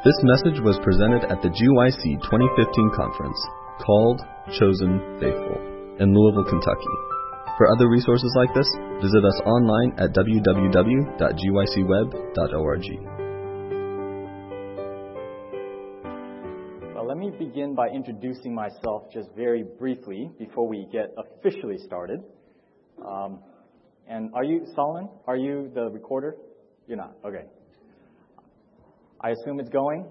This message was presented at the GYC 2015 conference called Chosen Faithful in Louisville, Kentucky. For other resources like this, visit us online at www.gycweb.org. Well, let me begin by introducing myself just very briefly before we get officially started. And are you, Solomon? Are you the recorder? You're not. Okay. I assume it's going,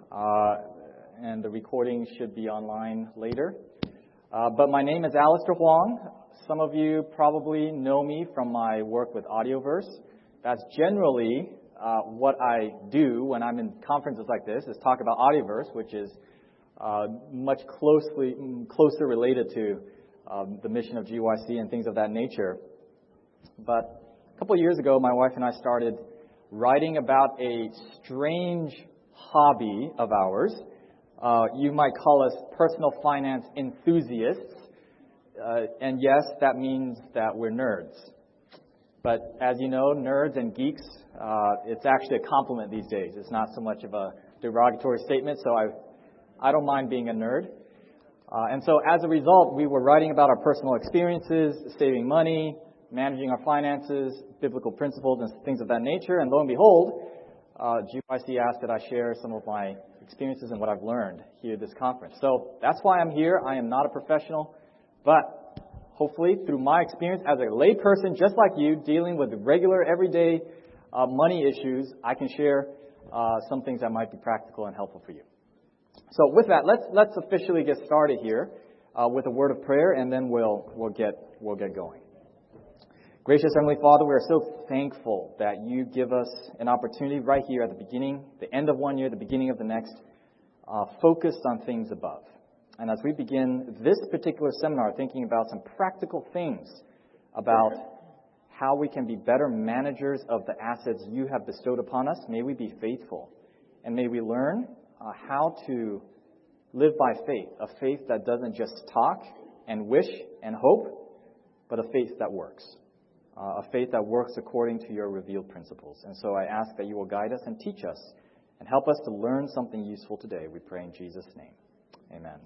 and the recording should be online later. But my name is Alistair Huang. Some of you probably know me from my work with Audioverse. That's generally what I do when I'm in conferences like this, is talk about Audioverse, which is much closer related to the mission of GYC and things of that nature. But a couple of years ago, my wife and I started writing about a strange hobby of ours. You might call us personal finance enthusiasts. And yes, that means that we're nerds. But as you know, nerds and geeks, it's actually a compliment these days. It's not so much of a derogatory statement, so I don't mind being a nerd. And so as a result, we were writing about our personal experiences, saving money, managing our finances, biblical principles, and things of that nature. And lo and behold, GYC asked that I share some of my experiences and what I've learned here at this conference. So that's why I'm here. I am not a professional, but hopefully through my experience as a lay person, just like you, dealing with regular, everyday money issues, I can share some things that might be practical and helpful for you. So with that, let's officially get started here with a word of prayer, and then we'll get going. Gracious Heavenly Father, we are so thankful that you give us an opportunity right here at the beginning, the end of one year, the beginning of the next, focused on things above. And as we begin this particular seminar, thinking about some practical things about how we can be better managers of the assets you have bestowed upon us, may we be faithful. And may we learn how to live by faith, a faith that doesn't just talk and wish and hope, but a faith that works. A faith that works according to your revealed principles. And so I ask that you will guide us and teach us and help us to learn something useful today. We pray in Jesus' name. Amen.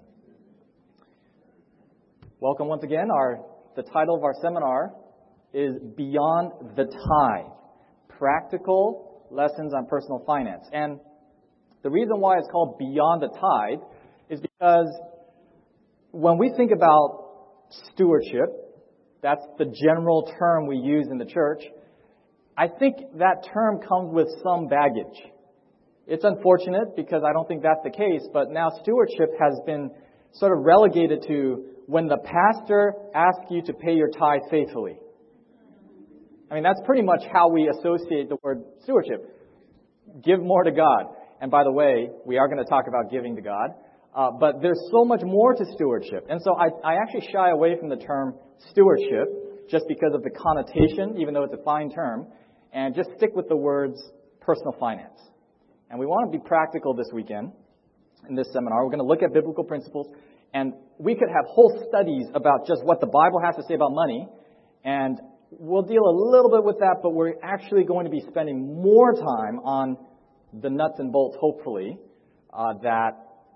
Welcome once again. The title of our seminar is Beyond the Tithe, Practical Lessons on Personal Finance. And the reason why it's called Beyond the Tithe is because when we think about stewardship, that's the general term we use in the church, I think that term comes with some baggage. It's unfortunate because I don't think that's the case, but now stewardship has been sort of relegated to when the pastor asks you to pay your tithe faithfully. I mean, that's pretty much how we associate the word stewardship. Give more to God. And by the way, we are going to talk about giving to God. But there's so much more to stewardship. And so I actually shy away from the term stewardship just because of the connotation, even though it's a fine term, and just stick with the words personal finance. And we want to be practical this weekend in this seminar. We're going to look at biblical principles, and we could have whole studies about just what the Bible has to say about money, and we'll deal a little bit with that, but we're actually going to be spending more time on the nuts and bolts, hopefully, that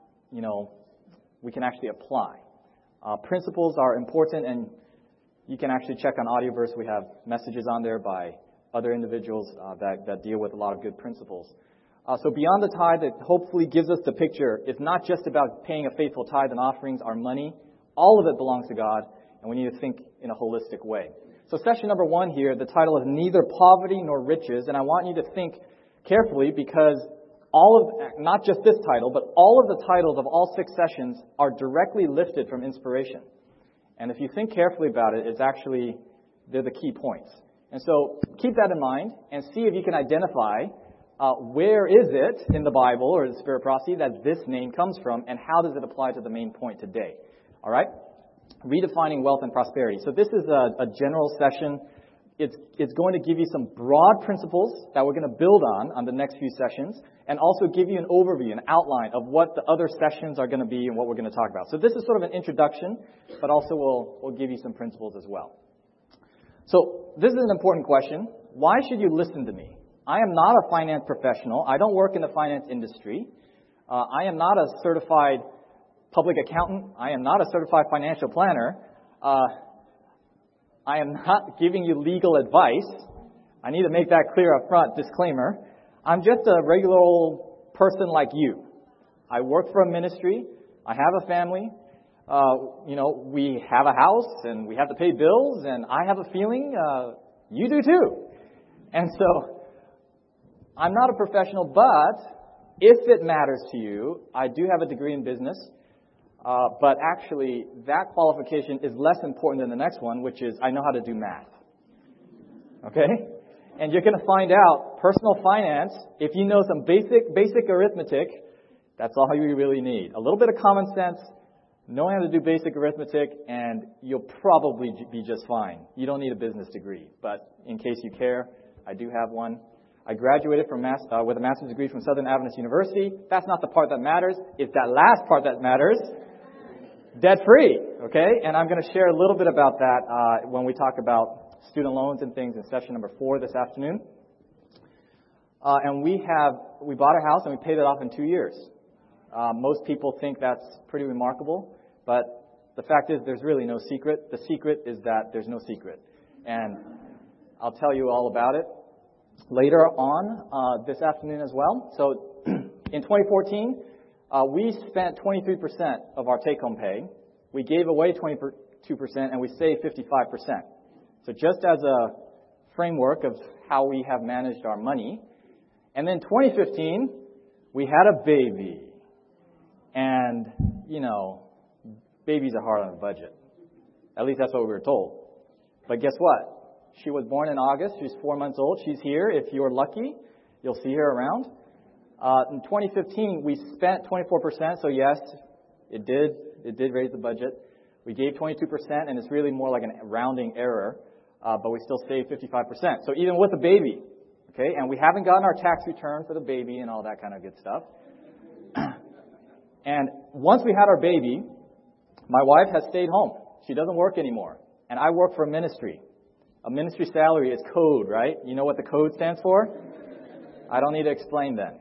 we can actually apply. Principles are important, and you can actually check on Audioverse. We have messages on there by other individuals that deal with a lot of good principles. So Beyond the Tithe, it hopefully gives us the picture. It's not just about paying a faithful tithe and offerings, our money. All of it belongs to God, and we need to think in a holistic way. So session number 1 here, the title is Neither Poverty Nor Riches, and I want you to think carefully because not just this title, but all of the titles of all 6 sessions are directly lifted from inspiration. And if you think carefully about it, they're the key points. And so keep that in mind and see if you can identify where is it in the Bible or the Spirit of Prophecy that this name comes from, and how does it apply to the main point today. All right? Redefining wealth and prosperity. So this is a general session. It's going to give you some broad principles that we're going to build on the next few sessions, and also give you an overview, an outline of what the other sessions are going to be and what we're going to talk about. So this is sort of an introduction, but also we'll give you some principles as well. So this is an important question. Why should you listen to me? I am not a finance professional. I don't work in the finance industry. I am not a certified public accountant. I am not a certified financial planner. I am not giving you legal advice. I need to make that clear up front, disclaimer. I'm just a regular old person like you. I work for a ministry. I have a family. We have a house and we have to pay bills, and I have a feeling you do too. And so I'm not a professional, but if it matters to you, I do have a degree in business. But actually, that qualification is less important than the next one, which is I know how to do math. Okay? And you're going to find out personal finance, if you know some basic arithmetic, that's all you really need. A little bit of common sense, knowing how to do basic arithmetic, and you'll probably be just fine. You don't need a business degree. But in case you care, I do have one. I graduated with a master's degree from Southern Adventist University. That's not the part that matters. It's that last part that matters. Debt-free, okay? And I'm going to share a little bit about that when we talk about student loans and things in session number 4 this afternoon. And we bought a house and we paid it off in 2 years. Most people think that's pretty remarkable, but the fact is there's really no secret. The secret is that there's no secret. And I'll tell you all about it later on this afternoon as well. So in 2014, we spent 23% of our take-home pay. We gave away 22% and we saved 55%. So just as a framework of how we have managed our money. And then 2015, we had a baby. And, babies are hard on a budget. At least that's what we were told. But guess what? She was born in August. She's 4 months old. She's here. If you're lucky, you'll see her around. In 2015, we spent 24%. So yes, it did raise the budget. We gave 22%, and it's really more like a rounding error. But we still saved 55%. So even with a baby, okay, and we haven't gotten our tax return for the baby and all that kind of good stuff. And once we had our baby, my wife has stayed home. She doesn't work anymore. And I work for a ministry. A ministry salary is code, right? You know what the code stands for? I don't need to explain that.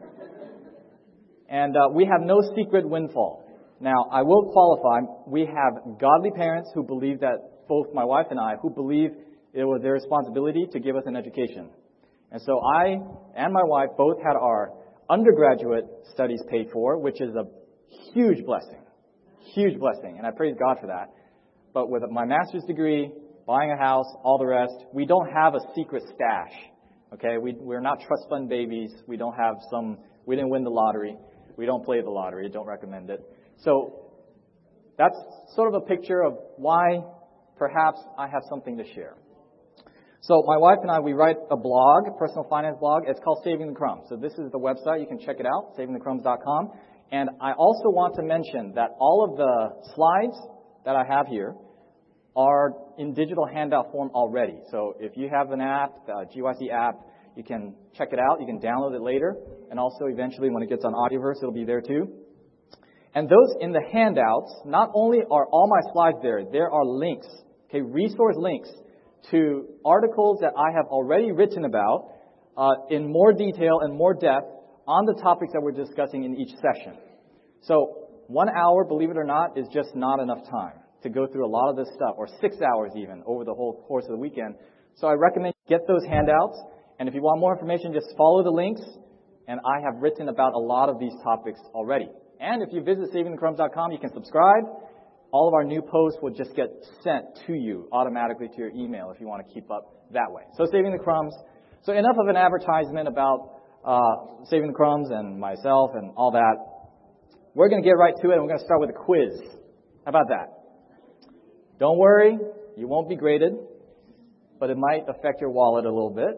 And we have no secret windfall. Now, I will qualify. We have godly parents who believe that, both my wife and I, who believe it was their responsibility to give us an education. And so I and my wife both had our undergraduate studies paid for, which is a huge blessing. Huge blessing. And I praise God for that. But with my master's degree, buying a house, all the rest, we don't have a secret stash. Okay? We're not trust fund babies. We didn't win the lottery. We don't play the lottery. I don't recommend it. So that's sort of a picture of why perhaps I have something to share. So my wife and I, we write a blog, a personal finance blog. It's called Saving the Crumbs. So this is the website. You can check it out, savingthecrumbs.com. And I also want to mention that all of the slides that I have here are in digital handout form already. So if you have an app, the GYC app, you can check it out. You can download it later. And also eventually when it gets on Audioverse, it'll be there too. And those in the handouts, not only are all my slides there are links, okay, resource links to articles that I have already written about in more detail and more depth on the topics that we're discussing in each session. So 1 hour, believe it or not, is just not enough time to go through a lot of this stuff, or 6 hours even, over the whole course of the weekend. So I recommend you get those handouts, and if you want more information, just follow the links, and I have written about a lot of these topics already. And if you visit savingthecrumbs.com, you can subscribe. All of our new posts will just get sent to you automatically to your email if you want to keep up that way. So Saving the Crumbs. So enough of an advertisement about Saving the Crumbs and myself and all that. We're going to get right to it, and we're going to start with a quiz. How about that? Don't worry, you won't be graded, but it might affect your wallet a little bit.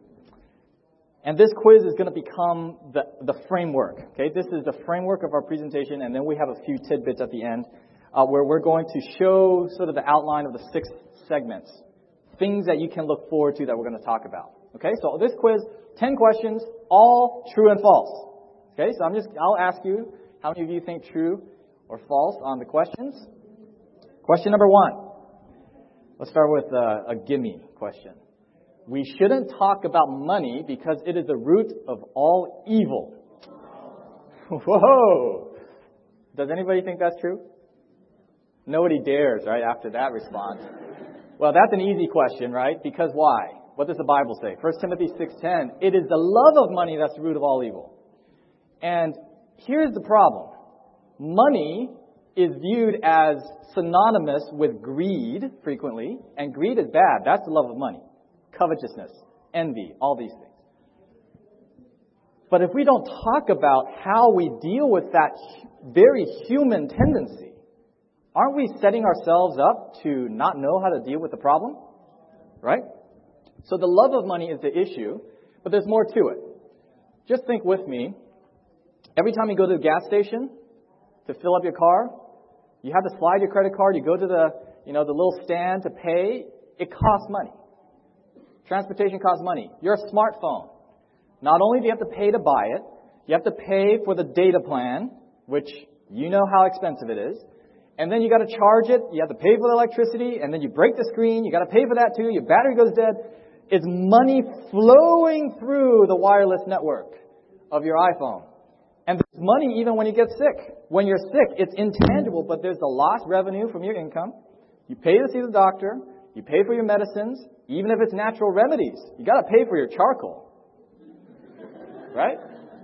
And this quiz is going to become the framework. Okay, this is the framework of our presentation, and then we have a few tidbits at the end where we're going to show sort of the outline of the 6 segments, things that you can look forward to that we're going to talk about. Okay, so this quiz, 10 questions, all true and false. Okay, so I'll ask you, how many of you think true or false on the questions? Question number 1. Let's start with a gimme question. We shouldn't talk about money because it is the root of all evil. Whoa! Does anybody think that's true? Nobody dares, right, after that response. Well, that's an easy question, right? Because why? What does the Bible say? 1 Timothy 6:10, it is the love of money that's the root of all evil. And here's the problem. Money is viewed as synonymous with greed frequently, and greed is bad. That's the love of money. Covetousness, envy, all these things. But if we don't talk about how we deal with that very human tendency, aren't we setting ourselves up to not know how to deal with the problem? Right? So the love of money is the issue, but there's more to it. Just think with me. Every time you go to the gas station to fill up your car, you have to slide your credit card, you go to the little stand to pay, it costs money. Transportation costs money. Your smartphone. Not only do you have to pay to buy it, you have to pay for the data plan, which you know how expensive it is. And then you got to charge it, you have to pay for the electricity, and then you break the screen, you got to pay for that too, your battery goes dead. It's money flowing through the wireless network of your iPhone. And there's money even when you get sick. When you're sick, it's intangible, but there's the lost revenue from your income. You pay to see the doctor, you pay for your medicines, even if it's natural remedies. You got to pay for your charcoal. Right?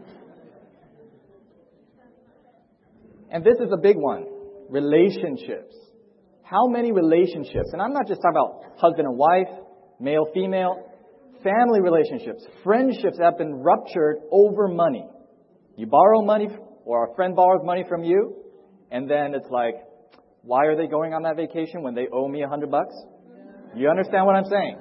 And this is a big one. Relationships. How many relationships, and I'm not just talking about husband and wife, male, female, family relationships, friendships that have been ruptured over money. You borrow money, or a friend borrows money from you, and then it's like, why are they going on that vacation when they owe me $100? You understand what I'm saying?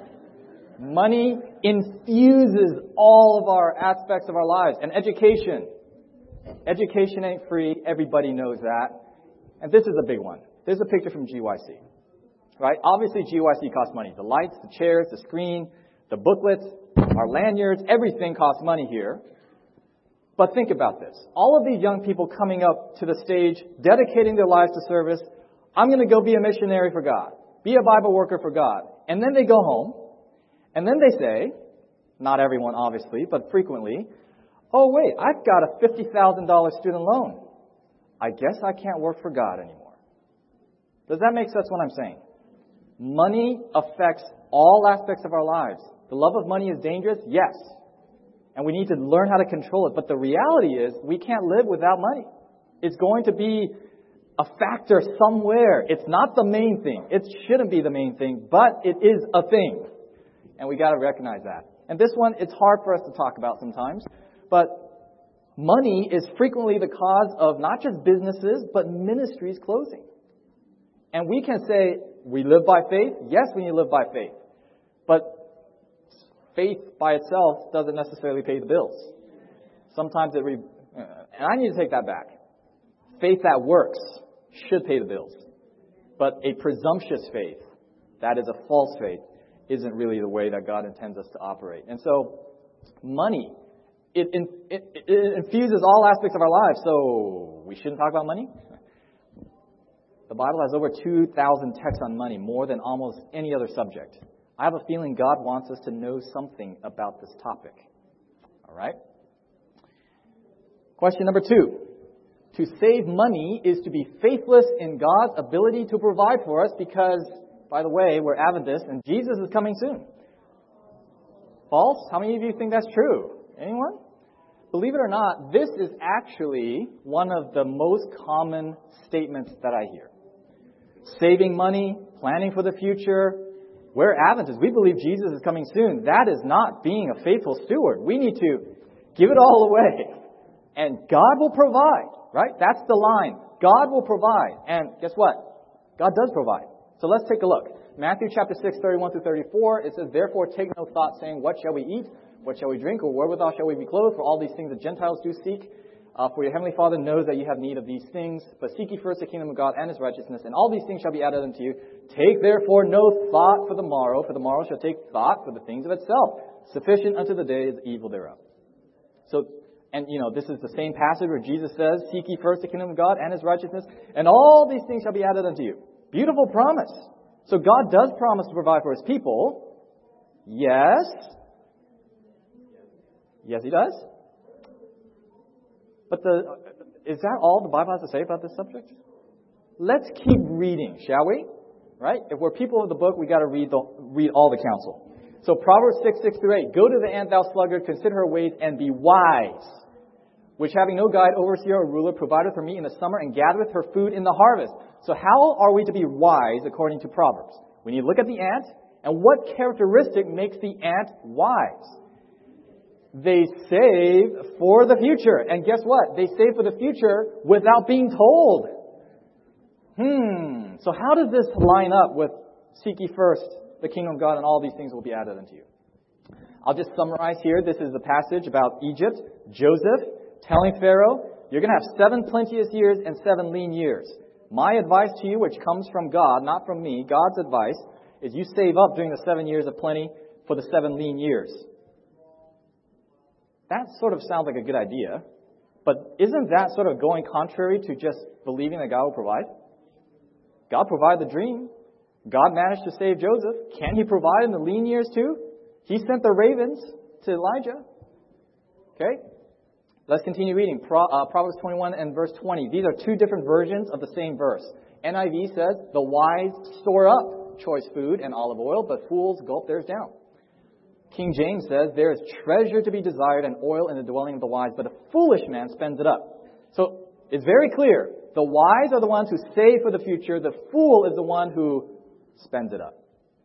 Money infuses all of our aspects of our lives. And education. Education ain't free. Everybody knows that. And this is a big one. There's a picture from GYC. Right? Obviously, GYC costs money. The lights, the chairs, the screen, the booklets, our lanyards, everything costs money here. But think about this. All of these young people coming up to the stage, dedicating their lives to service. I'm going to go be a missionary for God. Be a Bible worker for God. And then they go home. And then they say, not everyone obviously, but frequently, oh wait, I've got a $50,000 student loan. I guess I can't work for God anymore. Does that make sense what I'm saying? Money affects all aspects of our lives. The love of money is dangerous? Yes. And we need to learn how to control it. But the reality is we can't live without money. It's going to be a factor somewhere. It's not the main thing. It shouldn't be the main thing, but it is a thing. And we got to recognize that. And this one, it's hard for us to talk about sometimes. But money is frequently the cause of not just businesses, but ministries closing. And we can say, we live by faith. Yes, we need to live by faith. But faith by itself doesn't necessarily pay the bills. Sometimes and I need to take that back. Faith that works should pay the bills. But a presumptuous faith, that is a false faith, isn't really the way that God intends us to operate. And so, money, it infuses all aspects of our lives. So, we shouldn't talk about money? The Bible has over 2,000 texts on money, more than almost any other subject. I have a feeling God wants us to know something about this topic. All right? Question number 2. To save money is to be faithless in God's ability to provide for us because, by the way, we're Adventists and Jesus is coming soon. False? How many of you think that's true? Anyone? Believe it or not, this is actually one of the most common statements that I hear. Saving money, planning for the future. We're Adventists. We believe Jesus is coming soon. That is not being a faithful steward. We need to give it all away. And God will provide, right? That's the line. God will provide. And guess what? God does provide. So let's take a look. Matthew chapter 6, 31 through 34. It says, therefore take no thought saying, what shall we eat? What shall we drink? Or wherewithal shall we be clothed? For all these things the Gentiles do seek. For your heavenly Father knows that you have need of these things. But seek ye first the kingdom of God and His righteousness, and all these things shall be added unto you. Take therefore no thought for the morrow shall take thought for the things of itself. Sufficient unto the day is the evil thereof. So, and this is the same passage where Jesus says, seek ye first the kingdom of God and His righteousness, and all these things shall be added unto you. Beautiful promise. So God does promise to provide for His people. Yes. Yes, He does. But is that all the Bible has to say about this subject? Let's keep reading, shall we? Right? If we're people of the book, we got to read all the counsel. So Proverbs 6:6-8. Go to the ant, thou sluggard, consider her ways, and be wise. Which having no guide, overseer, or ruler, provideth her meat in the summer, and gathereth her food in the harvest. So how are we to be wise according to Proverbs? We need to look at the ant, and what characteristic makes the ant wise? They save for the future. And guess what? They save for the future without being told. So how does this line up with seek ye first the kingdom of God, and all these things will be added unto you? I'll just summarize here. This is the passage about Egypt, Joseph telling Pharaoh, you're going to have 7 plenteous years and 7 lean years. My advice to you, which comes from God, not from me, God's advice, is you save up during the 7 years of plenty for the 7 lean years. That sort of sounds like a good idea, but isn't that sort of going contrary to just believing that God will provide? God provided the dream. God managed to save Joseph. Can He provide in the lean years too? He sent the ravens to Elijah. Okay? Let's continue reading. Proverbs 21 and verse 20. These are 2 different versions of the same verse. NIV says, the wise store up choice food and olive oil, but fools gulp theirs down. King James says, there is treasure to be desired and oil in the dwelling of the wise, but a foolish man spends it up. So it's very clear. The wise are the ones who save for the future. The fool is the one who spends it up.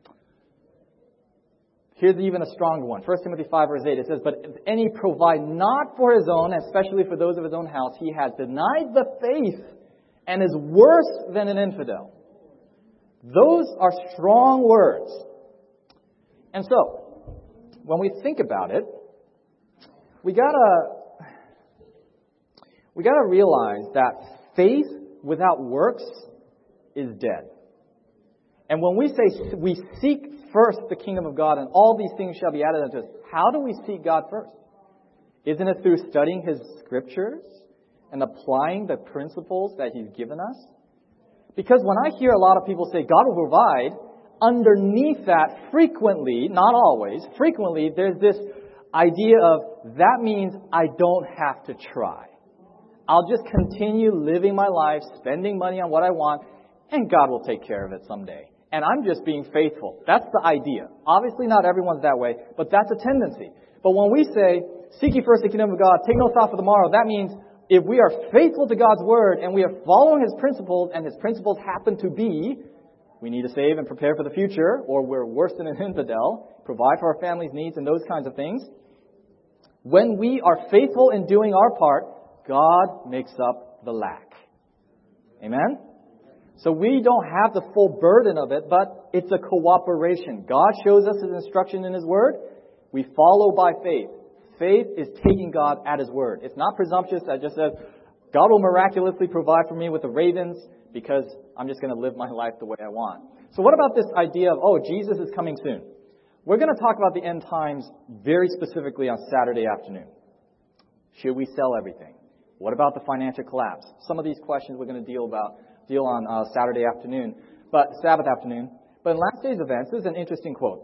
Here's even a stronger one. 1 Timothy 5 verse 8. It says, but if any provide not for his own, especially for those of his own house, he has denied the faith and is worse than an infidel. Those are strong words. And so, when we think about it, we gotta realize that faith without works is dead. And when we say we seek first the kingdom of God and all these things shall be added unto us, how do we seek God first? Isn't it through studying His scriptures and applying the principles that He's given us? Because when I hear a lot of people say God will provide, underneath that frequently, not always, frequently there's this idea of that means I don't have to try. I'll just continue living my life, spending money on what I want, and God will take care of it someday. And I'm just being faithful. That's the idea. Obviously not everyone's that way, but that's a tendency. But when we say, seek ye first the kingdom of God, take no thought for tomorrow, that means if we are faithful to God's word and we are following His principles, and His principles happen to be, we need to save and prepare for the future, or we're worse than an infidel, provide for our family's needs and those kinds of things. When we are faithful in doing our part, God makes up the lack. Amen? So we don't have the full burden of it, but it's a cooperation. God shows us His instruction in His Word. We follow by faith. Faith is taking God at His Word. It's not presumptuous that just says, God will miraculously provide for me with the ravens because I'm just going to live my life the way I want. So what about this idea of, Jesus is coming soon? We're going to talk about the end times very specifically on Saturday afternoon. Should we sell everything? What about the financial collapse? Some of these questions we're going to deal on Saturday afternoon, Sabbath afternoon. But in last day's events, this is an interesting quote.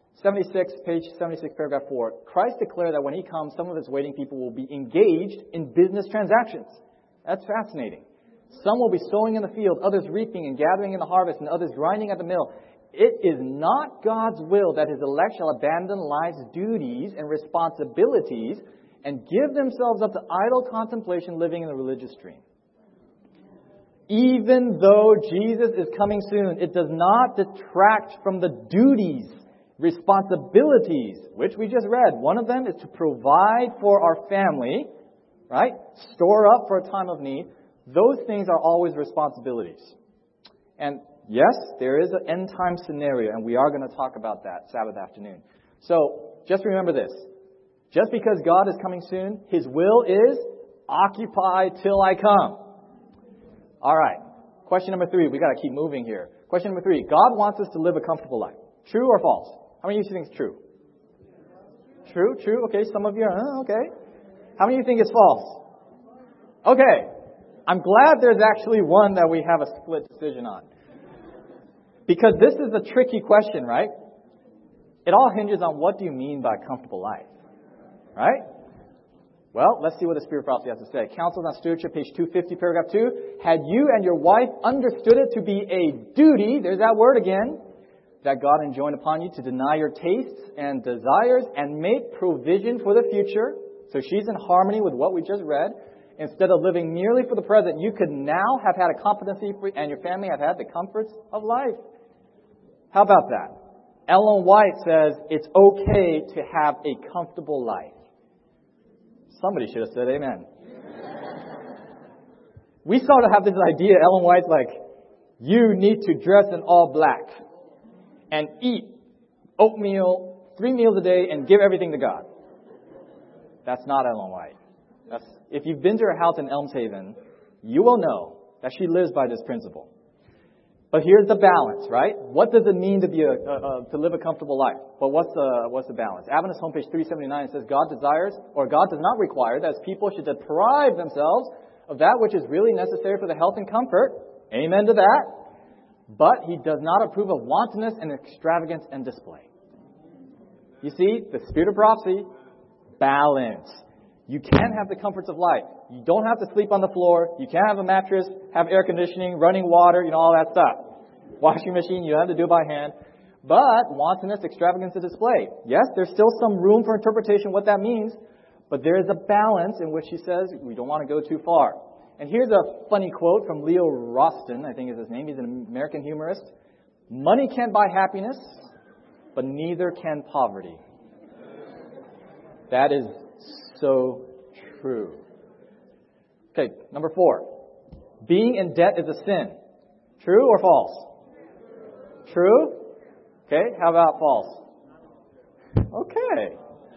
Page 76, paragraph 4. Christ declared that when He comes, some of His waiting people will be engaged in business transactions. That's fascinating. Some will be sowing in the field, others reaping and gathering in the harvest, and others grinding at the mill. It is not God's will that His elect shall abandon life's duties and responsibilities and give themselves up to idle contemplation living in the religious stream. Even though Jesus is coming soon, it does not detract from the duties, responsibilities, which we just read. One of them is to provide for our family, right? Store up for a time of need. Those things are always responsibilities. And yes, there is an end time scenario, and we are going to talk about that Sabbath afternoon. So just remember this. Just because God is coming soon, His will is occupy till I come. All right. Question number 3. We got to keep moving here. Question number 3. God wants us to live a comfortable life. True or false? How many of you think it's true? True. Okay. Some of you are, okay. How many of you think it's false? Okay. I'm glad there's actually one that we have a split decision on. Because this is a tricky question, right? It all hinges on what do you mean by comfortable life, right? Well, let's see what the Spirit of Prophecy has to say. Counsels on Stewardship, page 250, paragraph 2. Had you and your wife understood it to be a duty, there's that word again, that God enjoined upon you to deny your tastes and desires and make provision for the future. So she's in harmony with what we just read. Instead of living merely for the present, you could now have had a competency and your family have had the comforts of life. How about that? Ellen White says it's okay to have a comfortable life. Somebody should have said amen. We sort of have this idea, Ellen White's like, you need to dress in all black and eat oatmeal 3 meals a day and give everything to God. That's not Ellen White. If you've been to her house in Elmshaven, you will know that she lives by this principle. But here's the balance, right? What does it mean to be to live a comfortable life? Well, what's the balance? Adventist homepage 379 says God desires, or God does not require, that his people should deprive themselves of that which is really necessary for their health and comfort. Amen to that. But he does not approve of wantonness and extravagance and display. You see, the Spirit of Prophecy, balance. You can have the comforts of life. You don't have to sleep on the floor. You can have a mattress, have air conditioning, running water, all that stuff. Washing machine, you have to do it by hand. But wantonness, extravagance, and display. Yes, there's still some room for interpretation what that means. But there is a balance in which he says we don't want to go too far. And here's a funny quote from Leo Roston, I think is his name. He's an American humorist. Money can't buy happiness, but neither can poverty. That is so true. Okay, number 4. Being in debt is a sin. True or false? True? Okay, how about false? Okay.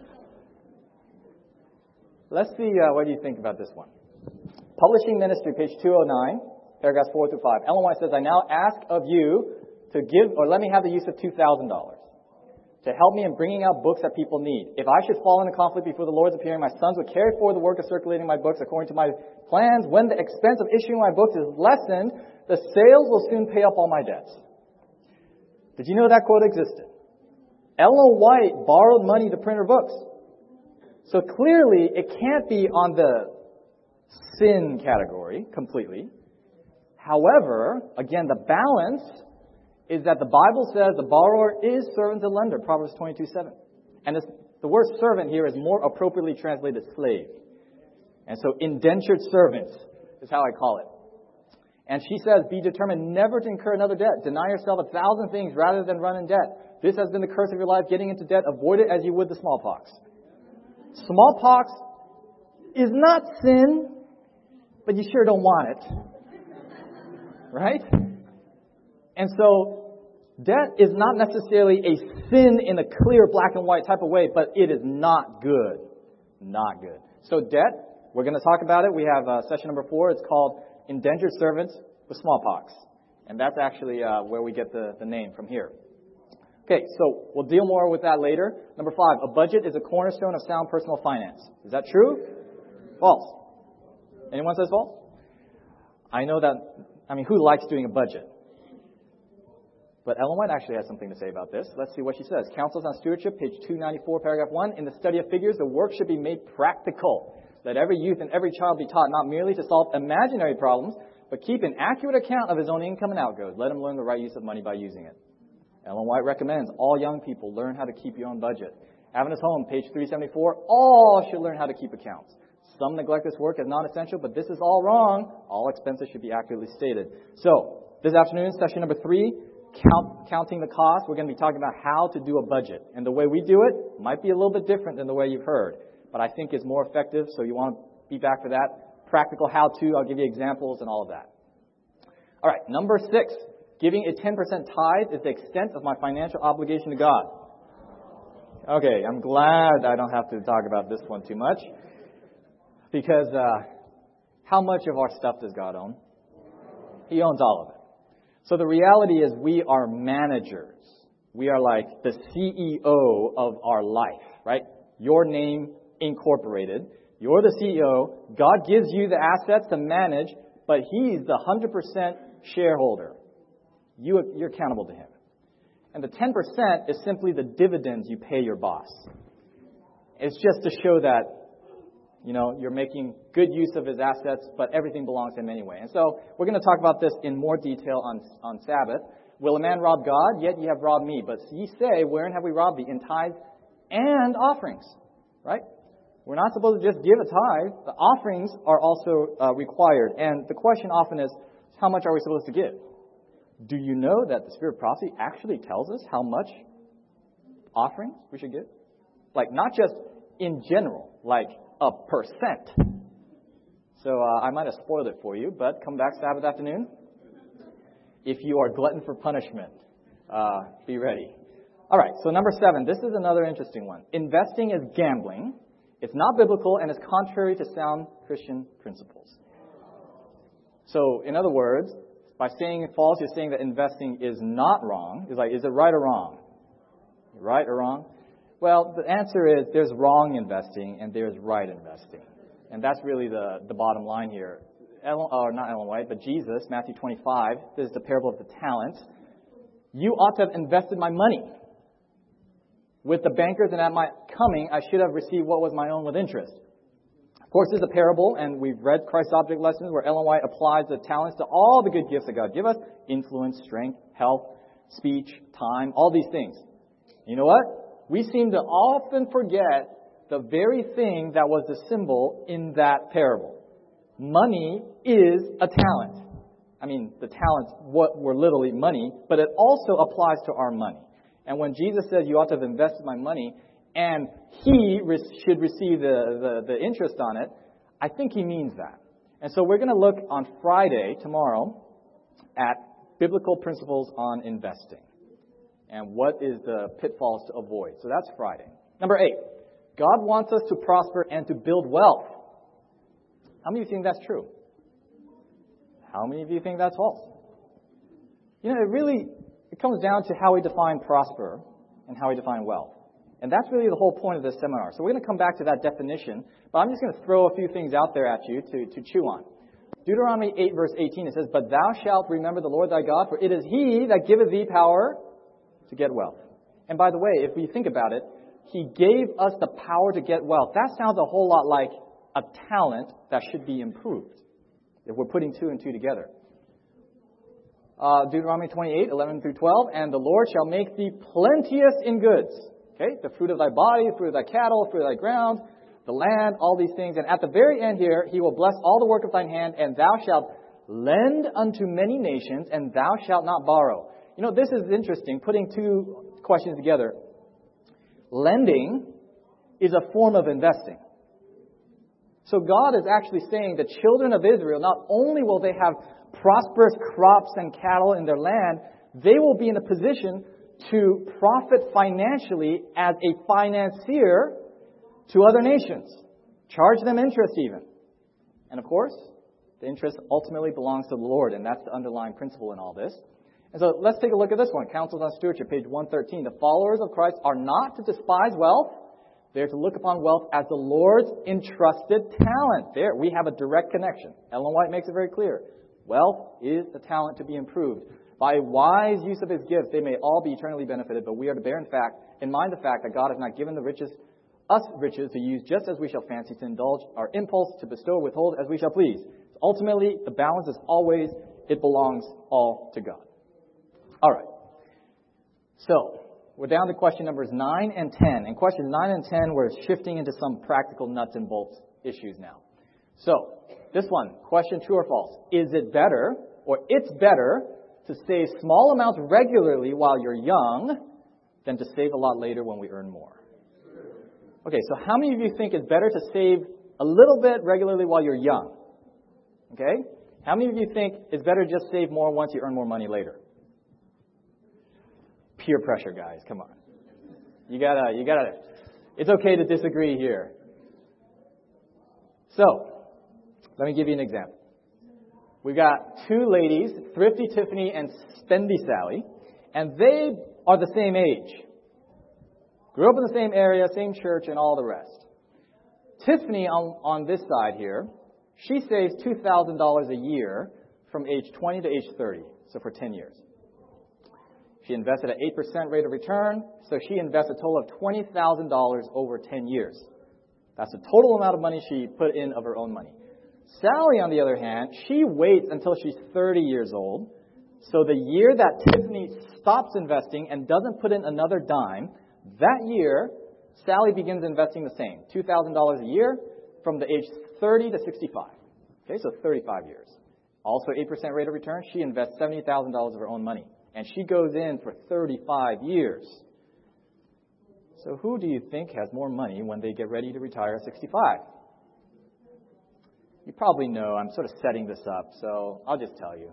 Let's see what do you think about this one. Publishing Ministry, page 209, paragraphs 4 through 5. Ellen White says, I now ask of you to give, or let me have the use of $2,000 to help me in bringing out books that people need. If I should fall into conflict before the Lord's appearing, my sons would carry forward the work of circulating my books according to my plans. When the expense of issuing my books is lessened, the sales will soon pay up all my debts. Did you know that quote existed? Ellen White borrowed money to print her books. So clearly, it can't be on the sin category completely. However, again, the balance is that the Bible says the borrower is servant to lender, Proverbs 22:7. And the word servant here is more appropriately translated slave. And so indentured servants is how I call it. And she says, be determined never to incur another debt. Deny yourself 1,000 things rather than run in debt. This has been the curse of your life, getting into debt. Avoid it as you would the smallpox. Smallpox is not sin, but you sure don't want it. Right? And so, debt is not necessarily a sin in a clear black and white type of way, but it is not good. Not good. So debt, we're going to talk about it. We have session number 4. It's called Indentured Servants with Smallpox. And that's actually where we get the name from here. Okay, so we'll deal more with that later. Number 5, a budget is a cornerstone of sound personal finance. Is that true? False. Anyone says false? I know that, who likes doing a budget? But Ellen White actually has something to say about this. Let's see what she says. Counsels on Stewardship, page 294, paragraph 1. In the study of figures, the work should be made practical. Let every youth and every child be taught not merely to solve imaginary problems, but keep an accurate account of his own income and outgoes. Let him learn the right use of money by using it. Ellen White recommends all young people learn how to keep your own budget. Adventist Home, page 374. All should learn how to keep accounts. Some neglect this work as non-essential, but this is all wrong. All expenses should be accurately stated. So, this afternoon, session number 3, counting the cost. We're going to be talking about how to do a budget. And the way we do it might be a little bit different than the way you've heard, but I think it's more effective, so you want to be back for that. Practical how-to, I'll give you examples and all of that. All right, number 6, giving a 10% tithe is the extent of my financial obligation to God. Okay, I'm glad I don't have to talk about this one too much, because how much of our stuff does God own? He owns all of it. So the reality is we are managers. We are like the CEO of our life, right? Your name incorporated. You're the CEO. God gives you the assets to manage, but He's the 100% shareholder. You're accountable to Him. And the 10% is simply the dividends you pay your boss. It's just to show that You're making good use of his assets, but everything belongs to him anyway. And so we're going to talk about this in more detail on Sabbath. Will a man rob God? Yet ye have robbed me. But ye say, wherein have we robbed thee? In tithes and offerings. Right? We're not supposed to just give a tithe. The offerings are also required. And the question often is, how much are we supposed to give? Do you know that the Spirit of prophecy actually tells us how much offerings we should give? Like, not just in general, like a percent. So I might have spoiled it for you, but come back Sabbath afternoon. If you are glutton for punishment, be ready. All right, so number 7. This is another interesting one. Investing is gambling. It's not biblical and is contrary to sound Christian principles. So, in other words, by saying false, you're saying that investing is not wrong. It's like, is it right or wrong? Right or wrong? Well, the answer is there's wrong investing and there's right investing. And that's really the bottom line here. Not Ellen White, but Jesus, Matthew 25, this is the parable of the talents. You ought to have invested my money with the bankers, and at my coming, I should have received what was my own with interest. Of course, this is a parable, and we've read Christ's Object Lessons where Ellen White applies the talents to all the good gifts that God give us: influence, strength, health, speech, time, all these things. You know what? We seem to often forget the very thing that was the symbol in that parable. Money is a talent. I mean, the talents were literally money, but it also applies to our money. And when Jesus says you ought to have invested my money, and he should receive the interest on it, I think he means that. And so we're going to look on Friday, tomorrow, at biblical principles on investing and what is the pitfalls to avoid. So that's Friday. Number 8, God wants us to prosper and to build wealth. How many of you think that's true? How many of you think that's false? It comes down to how we define prosper and how we define wealth. And that's really the whole point of this seminar. So we're going to come back to that definition, but I'm just going to throw a few things out there at you to chew on. Deuteronomy 8, verse 18, it says, But thou shalt remember the Lord thy God, for it is he that giveth thee power to get wealth. And by the way, if we think about it, he gave us the power to get wealth. That sounds a whole lot like a talent that should be improved, if we're putting 2 and 2 together. Deuteronomy 28, 11 through 12, And the Lord shall make thee plenteous in goods. Okay, the fruit of thy body, the fruit of thy cattle, the fruit of thy ground, the land, all these things. And at the very end here, he will bless all the work of thine hand, and thou shalt lend unto many nations, and thou shalt not borrow. This is interesting, putting 2 questions together. Lending is a form of investing. So God is actually saying the children of Israel, not only will they have prosperous crops and cattle in their land, they will be in a position to profit financially as a financier to other nations. Charge them interest even. And of course, the interest ultimately belongs to the Lord, and that's the underlying principle in all this. And so let's take a look at this one. Counsels on Stewardship, page 113. The followers of Christ are not to despise wealth. They're to look upon wealth as the Lord's entrusted talent. There, we have a direct connection. Ellen White makes it very clear. Wealth is the talent to be improved. By wise use of his gifts, they may all be eternally benefited, but we are to bear in mind the fact that God has not given us riches to use just as we shall fancy, to indulge our impulse, to bestow, withhold as we shall please. Ultimately, the balance is always, it belongs all to God. All right. So, we're down to question numbers 9 and 10. In questions 9 and 10, we're shifting into some practical nuts and bolts issues now. So, this one, question true or false. Is it better, or it's better, to save small amounts regularly while you're young than to save a lot later when we earn more? Okay, so how many of you think it's better to save a little bit regularly while you're young? Okay? How many of you think it's better to just save more once you earn more money later? Peer pressure, guys. Come on. You gotta, it's okay to disagree here. So, let me give you an example. We've got 2 ladies, Thrifty Tiffany and Spendy Sally, and they are the same age. Grew up in the same area, same church, and all the rest. Tiffany, on this side here, she saves $2,000 a year from age 20 to age 30, so for 10 years. She invested at 8% rate of return, so she invests a total of $20,000 over 10 years. That's the total amount of money she put in of her own money. Sally, on the other hand, she waits until she's 30 years old. So the year that Tiffany stops investing and doesn't put in another dime, that year, Sally begins investing the same, $2,000 a year from the age 30 to 65. Okay, so 35 years. Also 8% rate of return. She invests $70,000 of her own money. And she goes in for 35 years. So who do you think has more money when they get ready to retire at 65? You probably know. I'm sort of setting this up, so I'll just tell you.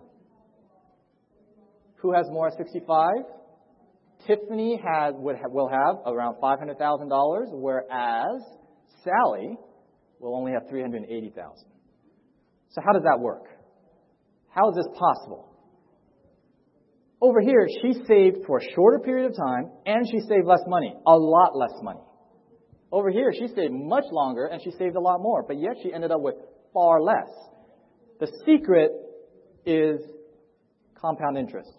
Who has more at 65? Tiffany will have around $500,000, whereas Sally will only have $380,000. So how does that work? How is this possible? Over here, she saved for a shorter period of time, and she saved less money, a lot less money. Over here, she saved much longer, and she saved a lot more, but yet she ended up with far less. The secret is compound interest.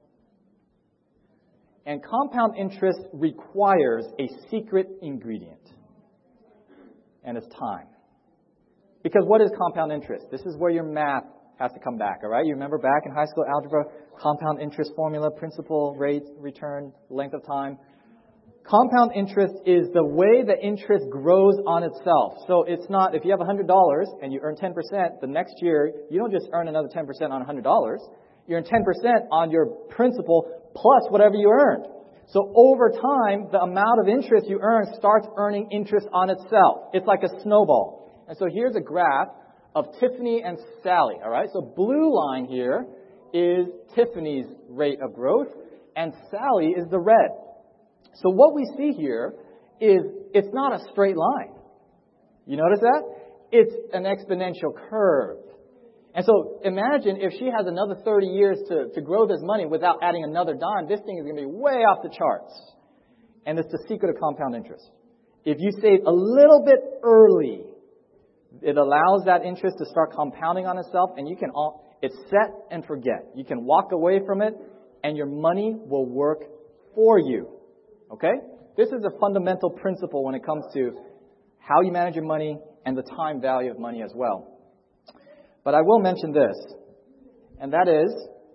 And compound interest requires a secret ingredient, and it's time. Because what is compound interest? This is where your math has to come back, all right? You remember back in high school algebra, compound interest formula, principal, rate, return, length of time. Compound interest is the way the interest grows on itself. So it's not, if you have $100 and you earn 10%, the next year, you don't just earn another 10% on $100. You earn 10% on your principal plus whatever you earned. So over time, the amount of interest you earn starts earning interest on itself. It's like a snowball. And so here's a graph of Tiffany and Sally, all right? So blue line here is Tiffany's rate of growth, and Sally is the red. So what we see here is it's not a straight line. You notice that? It's an exponential curve. And so imagine if she has another 30 years to grow this money without adding another dime, this thing is going to be way off the charts. And it's the secret of compound interest. If you save a little bit early, it allows that interest to start compounding on itself, and it's set and forget. You can walk away from it, and your money will work for you. Okay? This is a fundamental principle when it comes to how you manage your money and the time value of money as well. But I will mention this, and that is,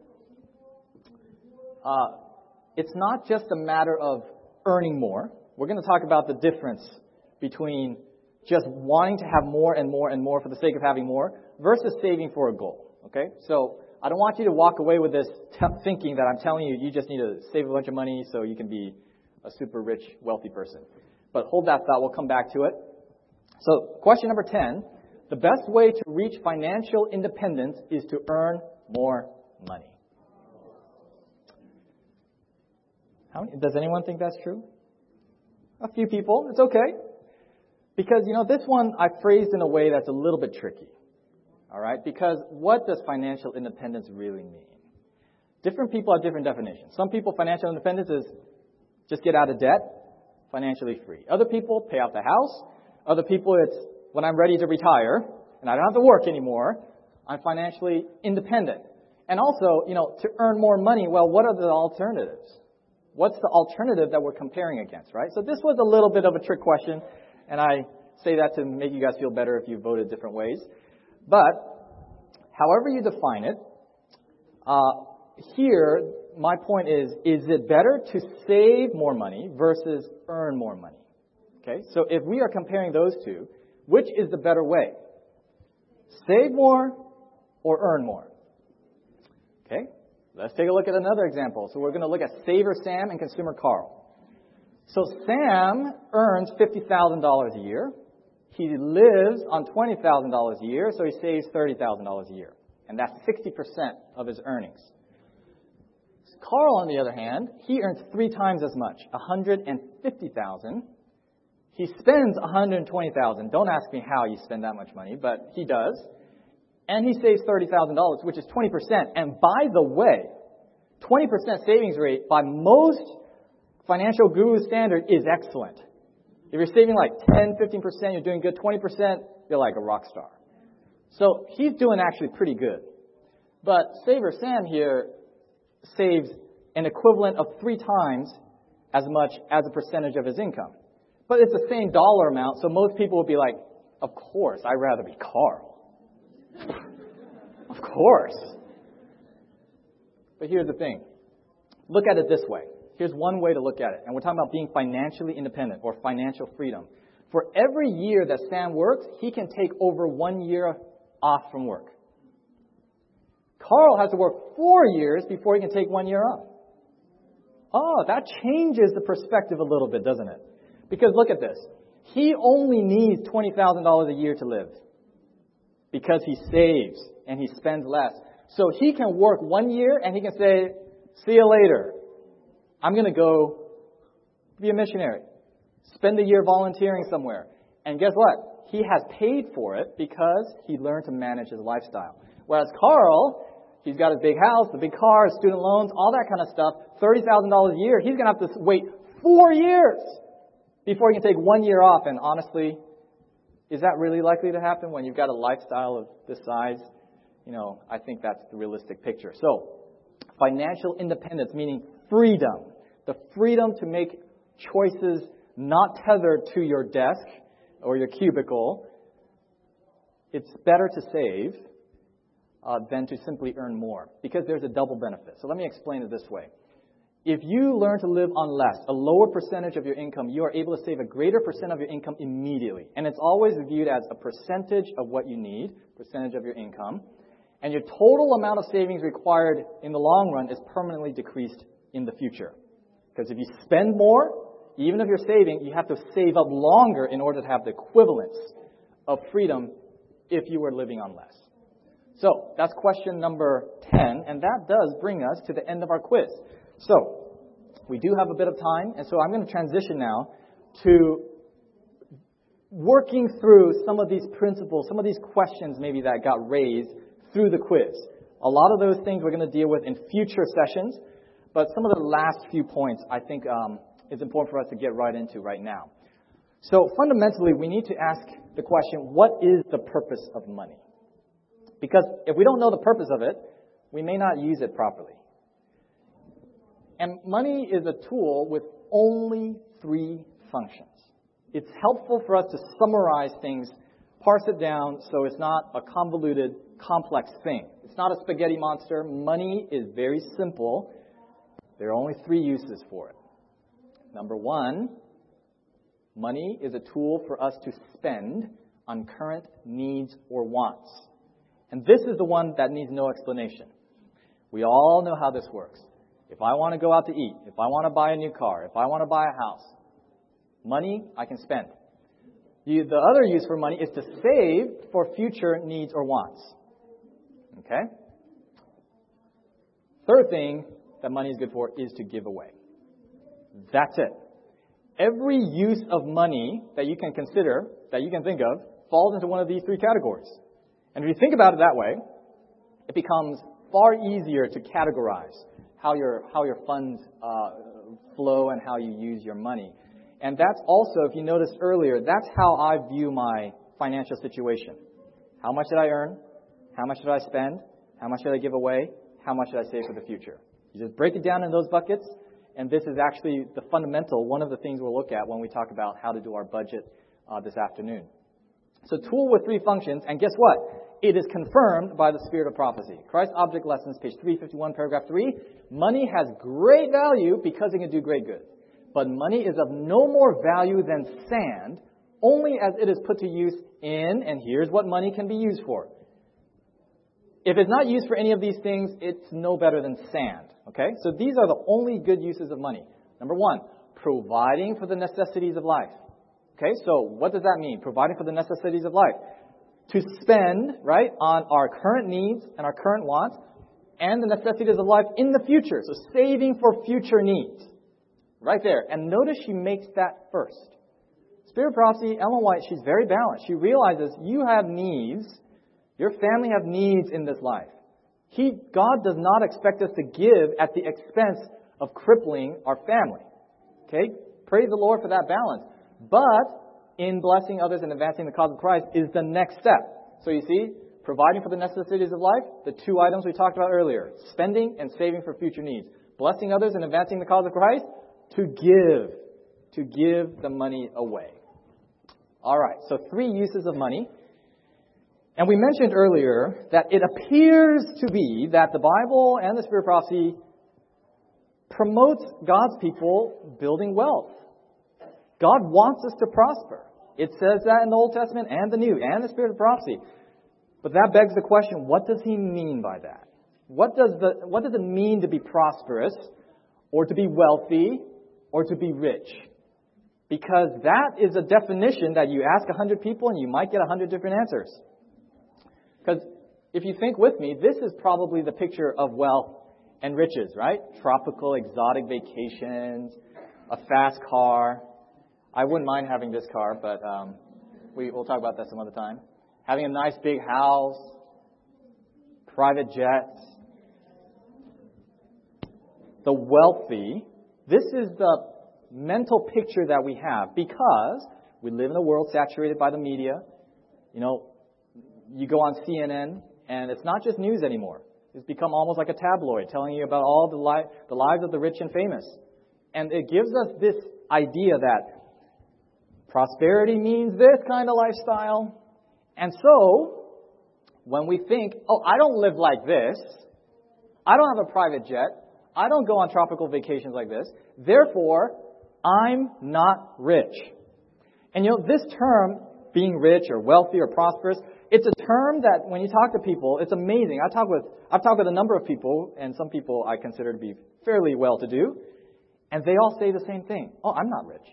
it's not just a matter of earning more. We're going to talk about the difference between just wanting to have more and more and more for the sake of having more versus saving for a goal. Okay? So I don't want you to walk away with this thinking that I'm telling you, you just need to save a bunch of money so you can be a super rich, wealthy person. But hold that thought. We'll come back to it. So question number 10, the best way to reach financial independence is to earn more money. Does anyone think that's true? A few people. It's okay. Because, this one I phrased in a way that's a little bit tricky. All right? Because what does financial independence really mean? Different people have different definitions. Some people, financial independence is just get out of debt, financially free. Other people, pay off the house. Other people, it's when I'm ready to retire and I don't have to work anymore, I'm financially independent. And also, to earn more money, well, what are the alternatives? What's the alternative that we're comparing against, right? So this was a little bit of a trick question. And I say that to make you guys feel better if you voted different ways. But however you define it, here, my point is it better to save more money versus earn more money? Okay, so if we are comparing those two, which is the better way? Save more or earn more? Okay, let's take a look at another example. So we're going to look at Saver Sam and Consumer Carl. So Sam earns $50,000 a year. He lives on $20,000 a year, so he saves $30,000 a year. And that's 60% of his earnings. Carl, on the other hand, he earns 3 times as much, $150,000. He spends $120,000. Don't ask me how you spend that much money, but he does. And he saves $30,000, which is 20%. And by the way, 20% savings rate by most financial guru standard is excellent. If you're saving like 10, 15%, you're doing good. 20%, you're like a rock star. So he's doing actually pretty good. But Saver Sam here saves an equivalent of 3 times as much as a percentage of his income. But it's the same dollar amount, so most people would be like, of course, I'd rather be Carl. Of course. But here's the thing. Look at it this way. Here's one way to look at it. And we're talking about being financially independent or financial freedom. For every year that Sam works, he can take over 1 year off from work. Carl has to work 4 years before he can take 1 year off. Oh, that changes the perspective a little bit, doesn't it? Because look at this. He only needs $20,000 a year to live because he saves and he spends less. So he can work 1 year and he can say, see you later. I'm going to go be a missionary. Spend a year volunteering somewhere. And guess what? He has paid for it because he learned to manage his lifestyle. Whereas Carl, he's got his big house, the big car, his student loans, all that kind of stuff, $30,000 a year. He's going to have to wait 4 years before he can take 1 year off. And honestly, is that really likely to happen when you've got a lifestyle of this size? You know, I think that's the realistic picture. So, financial independence, meaning freedom. The freedom to make choices not tethered to your desk or your cubicle. It's better to save than to simply earn more, because there's a double benefit. So let me explain it this way. If you learn to live on less, a lower percentage of your income, you are able to save a greater percent of your income immediately. And it's always viewed as a percentage of what you need, percentage of your income. And your total amount of savings required in the long run is permanently decreased in the future. Because if you spend more, even if you're saving, you have to save up longer in order to have the equivalence of freedom if you were living on less. So that's question number 10, and that does bring us to the end of our quiz. So we do have a bit of time, and so I'm going to transition now to working through some of these principles, some of these questions maybe that got raised through the quiz. A lot of those things we're going to deal with in future sessions, but some of the last few points I think it's important for us to get right into right now. So fundamentally, we need to ask the question, what is the purpose of money? Because if we don't know the purpose of it, we may not use it properly. And money is a tool with only 3 functions. It's helpful for us to summarize things, parse it down so it's not a convoluted, complex thing. It's not a spaghetti monster. Money is very simple. There are only 3 uses for it. Number 1, money is a tool for us to spend on current needs or wants. And this is the one that needs no explanation. We all know how this works. If I want to go out to eat, if I want to buy a new car, if I want to buy a house, money I can spend. The other use for money is to save for future needs or wants. Okay? Third thing that money is good for is to give away. That's it. Every use of money that you can consider, that you can think of, falls into one of these 3 categories. And if you think about it that way, it becomes far easier to categorize how your funds flow and how you use your money. And that's also, if you noticed earlier, that's how I view my financial situation. How much did I earn? How much did I spend? How much did I give away? How much did I save for the future? You just break it down in those buckets, and this is actually the fundamental, one of the things we'll look at when we talk about how to do our budget this afternoon. So tool with 3 functions, and guess what? It is confirmed by the spirit of prophecy. Christ Object Lessons, page 351, paragraph 3. Money has great value because it can do great good. But money is of no more value than sand, only as it is put to use in, and here's what money can be used for. If it's not used for any of these things, it's no better than sand. Okay? So these are the only good uses of money. Number 1, providing for the necessities of life. Okay, so what does that mean? Providing for the necessities of life. To spend, right, on our current needs and our current wants and the necessities of life in the future. So saving for future needs. Right there. And notice she makes that first. Spirit of Prophecy, Ellen White, she's very balanced. She realizes you have needs. Your family have needs in this life. God does not expect us to give at the expense of crippling our family. Okay? Praise the Lord for that balance. But in blessing others and advancing the cause of Christ is the next step. So you see, providing for the necessities of life, the 2 items we talked about earlier, spending and saving for future needs. Blessing others and advancing the cause of Christ, to give. to give the money away. All right, so 3 uses of money. And we mentioned earlier that it appears to be that the Bible and the Spirit of Prophecy promotes God's people building wealth. God wants us to prosper. It says that in the Old Testament and the New and the Spirit of Prophecy. But that begs the question, what does he mean by that? What does it mean to be prosperous, or to be wealthy, or to be rich? Because that is a definition that you ask 100 people and you might get 100 different answers. Because if you think with me, this is probably the picture of wealth and riches, right? Tropical, exotic vacations, a fast car. I wouldn't mind having this car, but we'll talk about that some other time. Having a nice big house, private jets. The wealthy, this is the mental picture that we have because we live in a world saturated by the media. You know, you go on CNN and it's not just news anymore. It's become almost like a tabloid telling you about all the lives of the rich and famous. And it gives us this idea that prosperity means this kind of lifestyle. And so, when we think, oh, I don't live like this, I don't have a private jet, I don't go on tropical vacations like this, therefore, I'm not rich. And you know, this term, being rich or wealthy or prosperous, it's a term that when you talk to people, it's amazing. I've talked with a number of people, and some people I consider to be fairly well-to-do, and they all say the same thing. Oh, I'm not rich.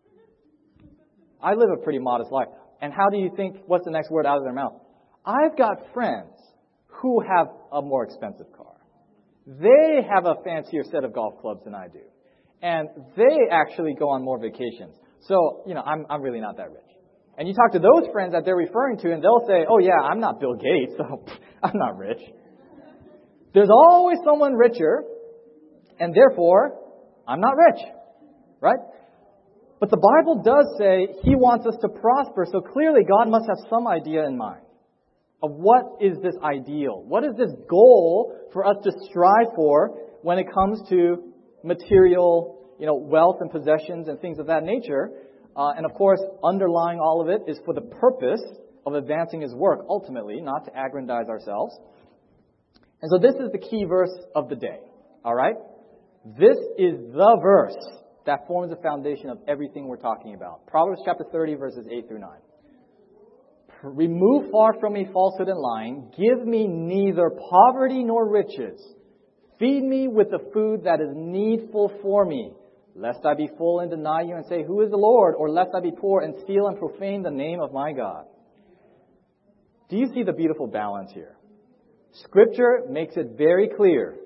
I live a pretty modest life. And how do you think, what's the next word out of their mouth? I've got friends who have a more expensive car. They have a fancier set of golf clubs than I do. And they actually go on more vacations. So, you know, I'm really not that rich. And you talk to those friends that they're referring to, and they'll say, oh yeah, I'm not Bill Gates, so I'm not rich. There's always someone richer, and therefore, I'm not rich. Right? But the Bible does say He wants us to prosper, so clearly God must have some idea in mind of what is this ideal? What is this goal for us to strive for when it comes to material, wealth and possessions and things of that nature? And of course, underlying all of it is for the purpose of advancing His work, ultimately, not to aggrandize ourselves. And so this is the key verse of the day. All right? This is the verse that forms the foundation of everything we're talking about. Proverbs chapter 30, verses 8 through 9. Remove far from me falsehood and lying. Give me neither poverty nor riches. Feed me with the food that is needful for me, lest I be full and deny you and say, who is the Lord? Or lest I be poor and steal and profane the name of my God. Do you see the beautiful balance here? Scripture makes it very clear.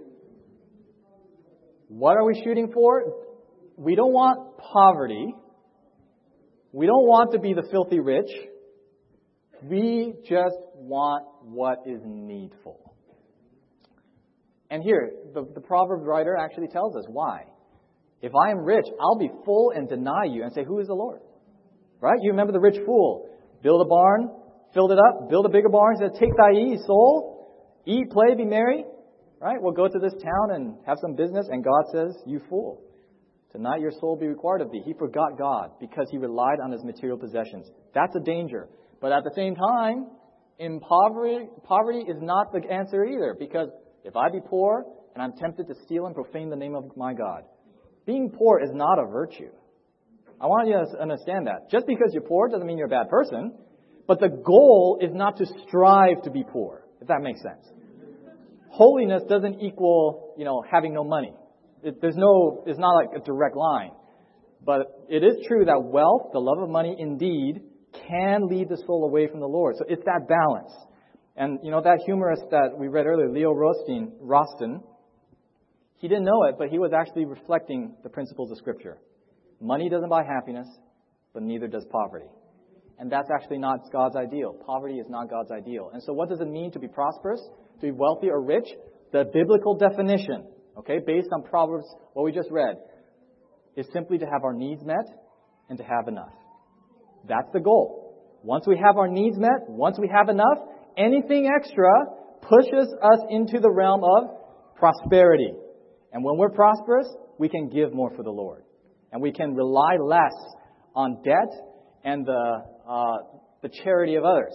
What are we shooting for? We don't want poverty. We don't want to be the filthy rich. We just want what is needful. And here, the Proverbs writer actually tells us why. If I am rich, I'll be full and deny you and say, who is the Lord? Right? You remember the rich fool. Build a barn, filled it up, build a bigger barn, said, take thy ease, soul. Eat, play, be merry. Right? We'll go to this town and have some business. And God says, you fool. Tonight your soul be required of thee. He forgot God because he relied on his material possessions. That's a danger. But at the same time, poverty is not the answer either. Because if I be poor and I'm tempted to steal and profane the name of my God, being poor is not a virtue. I want you to understand that. Just because you're poor doesn't mean you're a bad person. But the goal is not to strive to be poor, if that makes sense. Holiness doesn't equal, having no money. It's not like a direct line. But it is true that wealth, the love of money, indeed, can lead the soul away from the Lord. So it's that balance. And, that humorist that we read earlier, Leo Rostin, he didn't know it, but he was actually reflecting the principles of Scripture. Money doesn't buy happiness, but neither does poverty. And that's actually not God's ideal. Poverty is not God's ideal. And so what does it mean to be prosperous, to be wealthy or rich? The biblical definition, based on Proverbs, what we just read, is simply to have our needs met and to have enough. That's the goal. Once we have our needs met, once we have enough, anything extra pushes us into the realm of prosperity. And when we're prosperous, we can give more for the Lord. And we can rely less on debt and the charity of others.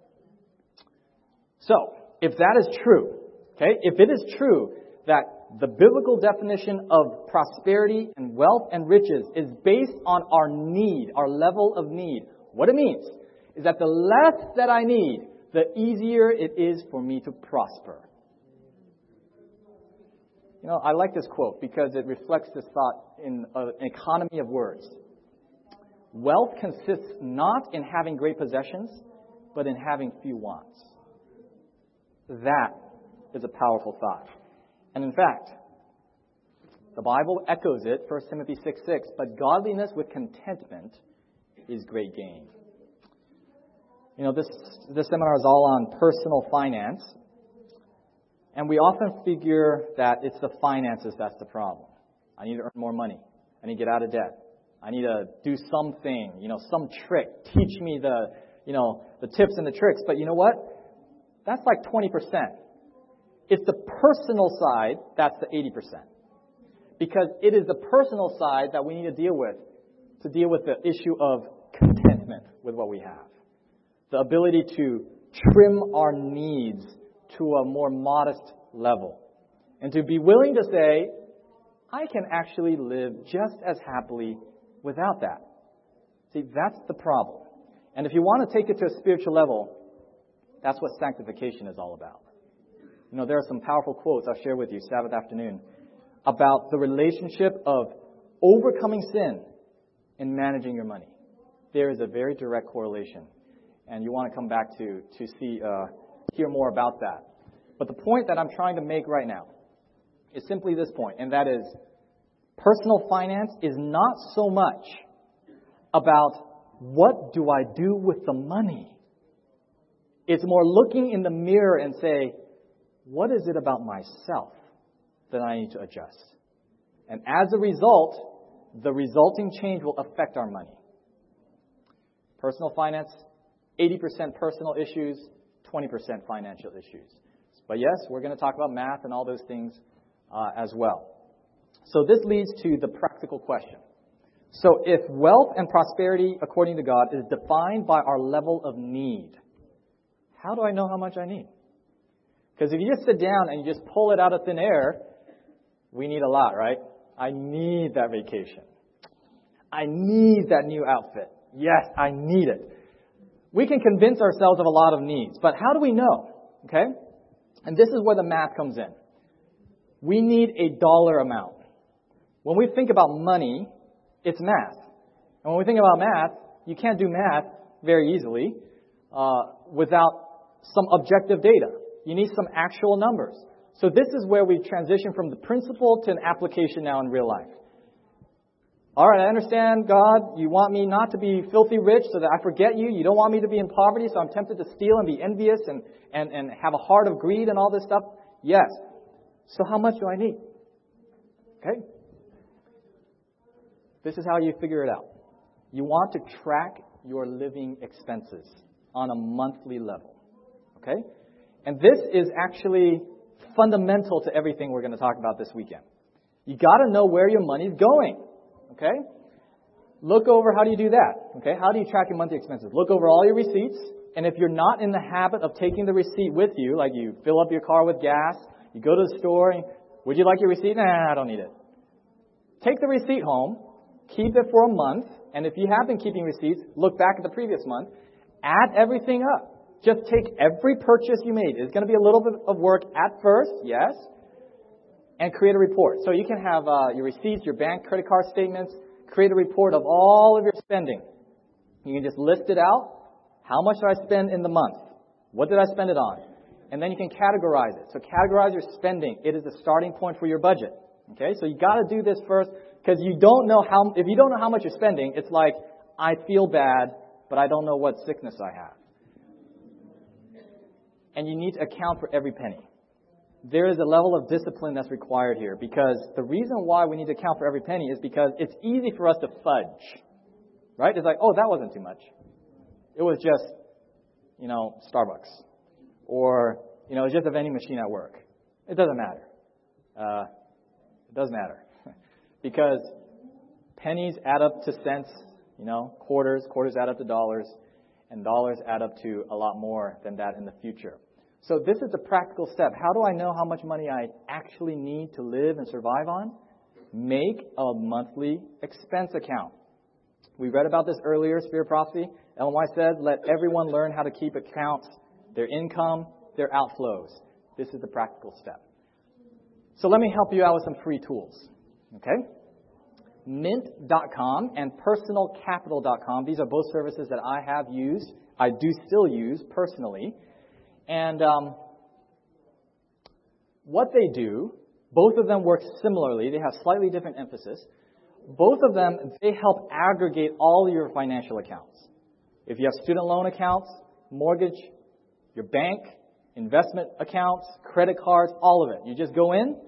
So, if that is true, okay, if it is true that the biblical definition of prosperity and wealth and riches is based on our need, our level of need, what it means is that the less that I need, the easier it is for me to prosper. You know, I like this quote because it reflects this thought in an economy of words. Wealth consists not in having great possessions, but in having few wants. That is a powerful thought. And in fact, the Bible echoes it, 1 Timothy 6:6, but godliness with contentment is great gain. You know, this seminar is all on personal finance. And we often figure that it's the finances that's the problem. I need to earn more money. I need to get out of debt. I need to do something, some trick. Teach me the tips and the tricks. But you know what? That's like 20%. It's the personal side that's the 80%. Because it is the personal side that we need to deal with the issue of contentment with what we have. The ability to trim our needs to a more modest level. And to be willing to say, I can actually live just as happily without that. See, that's the problem. And if you want to take it to a spiritual level, that's what sanctification is all about. You know, there are some powerful quotes I'll share with you Sabbath afternoon about the relationship of overcoming sin and managing your money. There is a very direct correlation. And you want to come back to hear more about that. But the point that I'm trying to make right now is simply this point, and that is personal finance is not so much about what do I do with the money. It's more looking in the mirror and say, what is it about myself that I need to adjust? And as a result, the resulting change will affect our money. Personal finance, 80% personal issues, 20% financial issues. But yes, we're going to talk about math and all those things as well. So this leads to the practical question. So if wealth and prosperity, according to God, is defined by our level of need, how do I know how much I need? Because if you just sit down and you just pull it out of thin air, we need a lot, right? I need that vacation. I need that new outfit. Yes, I need it. We can convince ourselves of a lot of needs, but how do we know? Okay? And this is where the math comes in. We need a dollar amount. When we think about money, it's math. And when we think about math, you can't do math very easily without some objective data. You need some actual numbers. So this is where we transition from the principle to an application now in real life. All right, I understand, God, you want me not to be filthy rich so that I forget you. You don't want me to be in poverty, so I'm tempted to steal and be envious and have a heart of greed and all this stuff. Yes. So how much do I need? Okay? This is how you figure it out. You want to track your living expenses on a monthly level. Okay? And this is actually fundamental to everything we're going to talk about this weekend. You got to know where your money's going. Okay? Look over, how do you do that? Okay? How do you track your monthly expenses? Look over all your receipts, and if you're not in the habit of taking the receipt with you, like you fill up your car with gas, you go to the store, and, would you like your receipt? Nah, I don't need it. Take the receipt home, keep it for a month, and if you have been keeping receipts, look back at the previous month, add everything up. Just take every purchase you made. It's going to be a little bit of work at first, yes, and create a report. So you can have your receipts, your bank credit card statements, create a report of all of your spending. You can just list it out. How much did I spend in the month? What did I spend it on? And then you can categorize it. So categorize your spending. It is the starting point for your budget. Okay, so you got to do this first because if you don't know how much you're spending, it's like, I feel bad, but I don't know what sickness I have. And you need to account for every penny. There is a level of discipline that's required here because the reason why we need to account for every penny is because it's easy for us to fudge. Right? It's like, oh, that wasn't too much. It was just, Starbucks. Or, it's just a vending machine at work. It doesn't matter. It does matter. Because pennies add up to cents, quarters add up to dollars, and dollars add up to a lot more than that in the future. So this is the practical step. How do I know how much money I actually need to live and survive on? Make a monthly expense account. We read about this earlier, Spirit of Prophecy. Ellen White says, let everyone learn how to keep accounts, their income, their outflows. This is the practical step. So let me help you out with some free tools. Okay? Mint.com and personalcapital.com. These are both services that I have used. I do still use personally. And what they do, both of them work similarly. They have slightly different emphasis. Both of them, they help aggregate all your financial accounts. If you have student loan accounts, mortgage, your bank, investment accounts, credit cards, all of it. You just go in,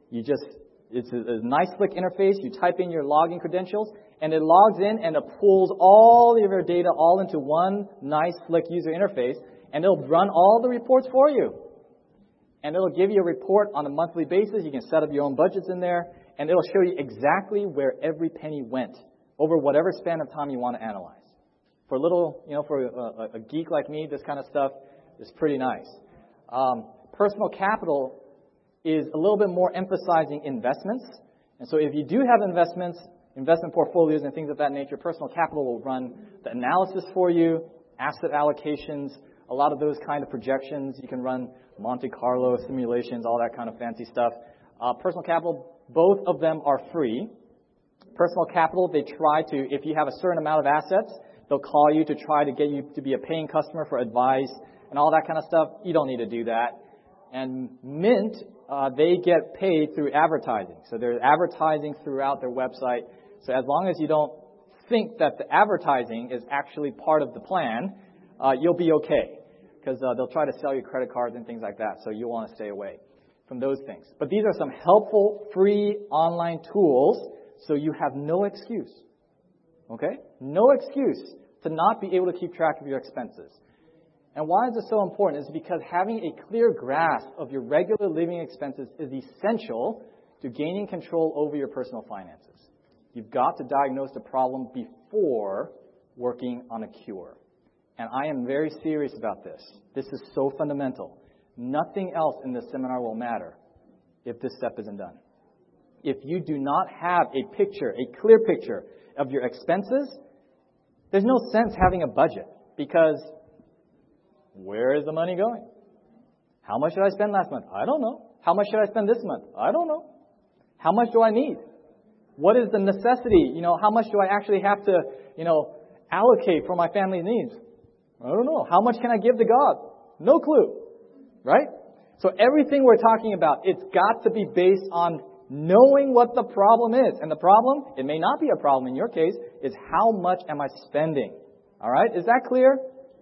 it's a nice slick interface. You type in your login credentials, and it logs in and it pulls all of your data all into one nice slick user interface, and it'll run all the reports for you. And it'll give you a report on a monthly basis. You can set up your own budgets in there, and it'll show you exactly where every penny went over whatever span of time you want to analyze. For a little, for a geek like me, this kind of stuff is pretty nice. Personal Capital is a little bit more emphasizing investments. And so if you do have investment portfolios and things of that nature, Personal Capital will run the analysis for you, asset allocations, a lot of those kind of projections. You can run Monte Carlo simulations, all that kind of fancy stuff. Personal Capital, both of them are free. Personal Capital, they try to, if you have a certain amount of assets, they'll call you to try to get you to be a paying customer for advice and all that kind of stuff. You don't need to do that. And Mint, they get paid through advertising. So there's advertising throughout their website. So as long as you don't think that the advertising is actually part of the plan, you'll be okay. Because they'll try to sell you credit cards and things like that. So you'll want to stay away from those things. But these are some helpful free online tools so you have no excuse. Okay? No excuse to not be able to keep track of your expenses. And why is this so important? Is because having a clear grasp of your regular living expenses is essential to gaining control over your personal finances. You've got to diagnose the problem before working on a cure. And I am very serious about this. This is so fundamental. Nothing else in this seminar will matter if this step isn't done. If you do not have a clear picture of your expenses, there's no sense having a budget, because where is the money going? How much did I spend last month? I don't know. How much should I spend this month? I don't know. How much do I need? What is the necessity? How much do I actually have to, allocate for my family's needs? I don't know. How much can I give to God? No clue. Right? So everything we're talking about, it's got to be based on knowing what the problem is. And the problem, it may not be a problem in your case, is how much am I spending? All right? Is that clear?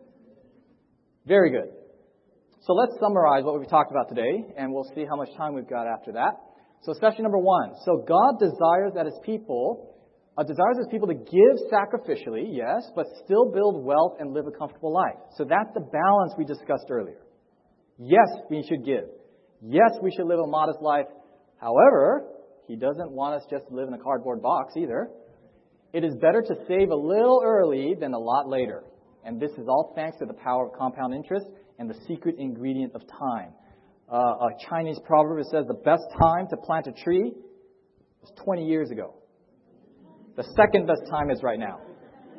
Very good. So let's summarize what we've talked about today, and we'll see how much time we've got after that. So session number 1. So God desires His people to give sacrificially, yes, but still build wealth and live a comfortable life. So that's the balance we discussed earlier. Yes, we should give. Yes, we should live a modest life. However, He doesn't want us just to live in a cardboard box either. It is better to save a little early than a lot later. And this is all thanks to the power of compound interest and the secret ingredient of time. A Chinese proverb says the best time to plant a tree was 20 years ago. The second best time is right now.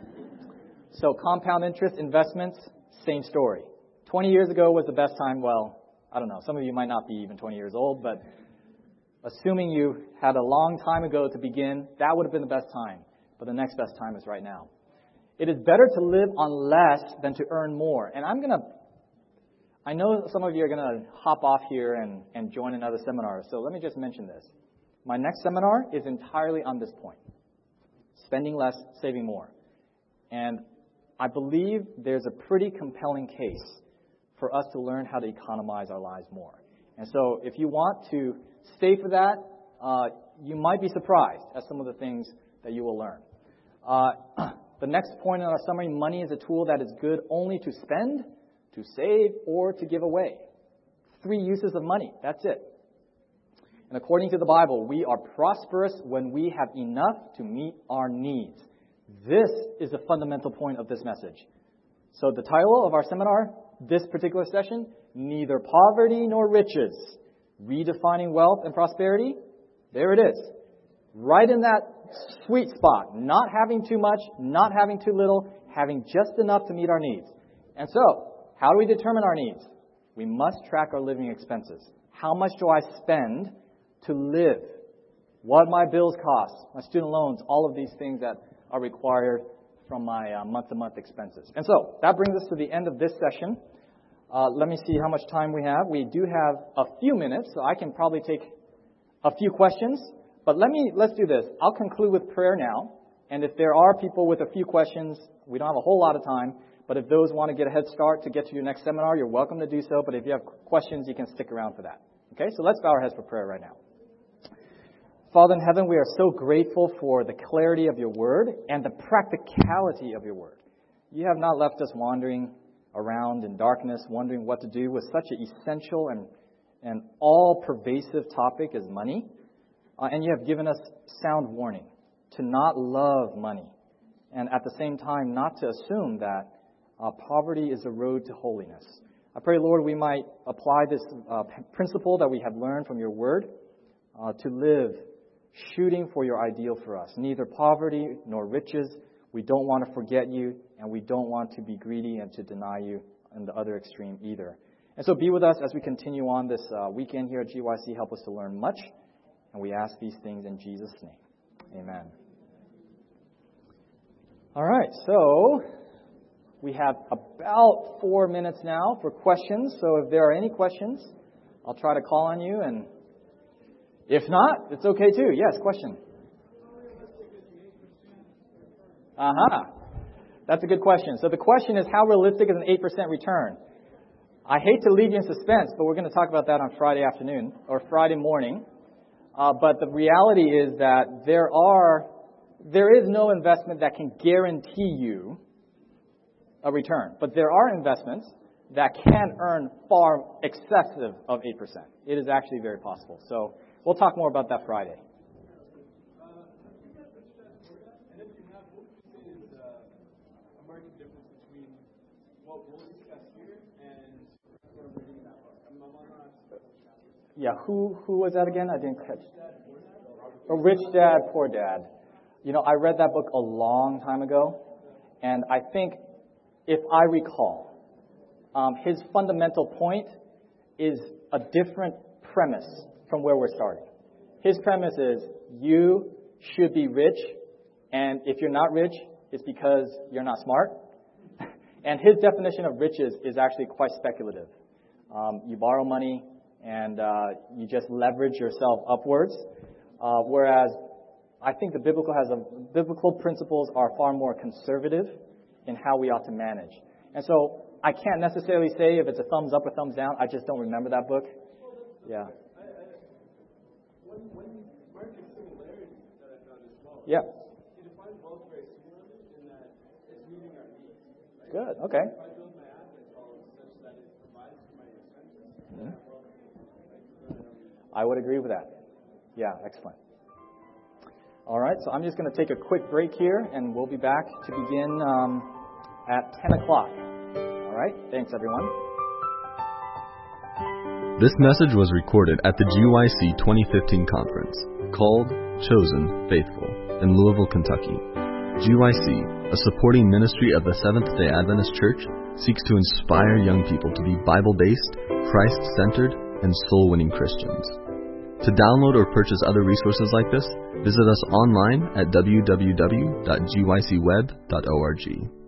So compound interest investments, same story. 20 years ago was the best time. Well, I don't know. Some of you might not be even 20 years old, but assuming you had a long time ago to begin, that would have been the best time. But the next best time is right now. It is better to live on less than to earn more. And I know some of you are going to hop off here and join another seminar. So let me just mention this. My next seminar is entirely on this point. Spending less, saving more. And I believe there's a pretty compelling case for us to learn how to economize our lives more. And so if you want to stay for that, you might be surprised at some of the things that you will learn. The next point in our summary, money is a tool that is good only to spend, to save, or to give away. 3 uses of money. That's it. And according to the Bible, we are prosperous when we have enough to meet our needs. This is the fundamental point of this message. So the title of our seminar, this particular session, Neither Poverty Nor Riches, Redefining Wealth and Prosperity. There it is. Right in that sweet spot. Not having too much, not having too little, having just enough to meet our needs. And so, how do we determine our needs? We must track our living expenses. How much do I spend to live? What my bills cost, my student loans, all of these things that are required from my month-to-month expenses. And so, that brings us to the end of this session. Let me see how much time we have. We do have a few minutes, so I can probably take a few questions. But let's do this. I'll conclude with prayer now. And if there are people with a few questions, we don't have a whole lot of time. But if those want to get a head start to get to your next seminar, you're welcome to do so. But if you have questions, you can stick around for that. Okay, so let's bow our heads for prayer right now. Father in heaven, we are so grateful for the clarity of your word and the practicality of your word. You have not left us wandering around in darkness, wondering what to do with such an essential and all-pervasive topic as money. And you have given us sound warning to not love money, and at the same time not to assume that poverty is a road to holiness. I pray, Lord, we might apply this principle that we have learned from your word to live shooting for your ideal for us. Neither poverty nor riches. We don't want to forget you, and we don't want to be greedy and to deny you in the other extreme either. And so be with us as we continue on this weekend here at GYC. Help us to learn much. And we ask these things in Jesus' name. Amen. All right, so we have about 4 minutes now for questions. So if there are any questions, I'll try to call on you. And if not, it's okay too. Yes, question. That's a good question. So the question is, how realistic is an 8% return? I hate to leave you in suspense, but we're going to talk about that on Friday afternoon or Friday morning. But the reality is that there is no investment that can guarantee you a return. But there are investments that can earn far excessive of 8%. It is actually very possible. So we'll talk more about that Friday. Yeah, who was that again? I didn't catch. Rich Dad, Poor Dad. You know, I read that book a long time ago, and I think, if I recall, his fundamental point is a different premise from where we're starting. His premise is, you should be rich, and if you're not rich, it's because you're not smart. And his definition of riches is actually quite speculative. You borrow money, and you just leverage yourself upwards. Whereas I think the biblical principles are far more conservative in how we ought to manage. And so I can't necessarily say if it's a thumbs up or thumbs down. I just don't remember that book. Yeah. One market similarity that I found as well. Yeah. He defines wealth very similarly in that it's meeting our needs. Right? Good. Okay. If I build my assets all such that it provides for my expenses, then I would agree with that. Yeah, excellent. All right, so I'm just going to take a quick break here, and we'll be back to begin at 10 o'clock. All right, thanks, everyone. This message was recorded at the GYC 2015 conference called Chosen Faithful in Louisville, Kentucky. GYC, a supporting ministry of the Seventh-day Adventist Church, seeks to inspire young people to be Bible-based, Christ-centered, and soul-winning Christians. To download or purchase other resources like this, visit us online at www.gycweb.org.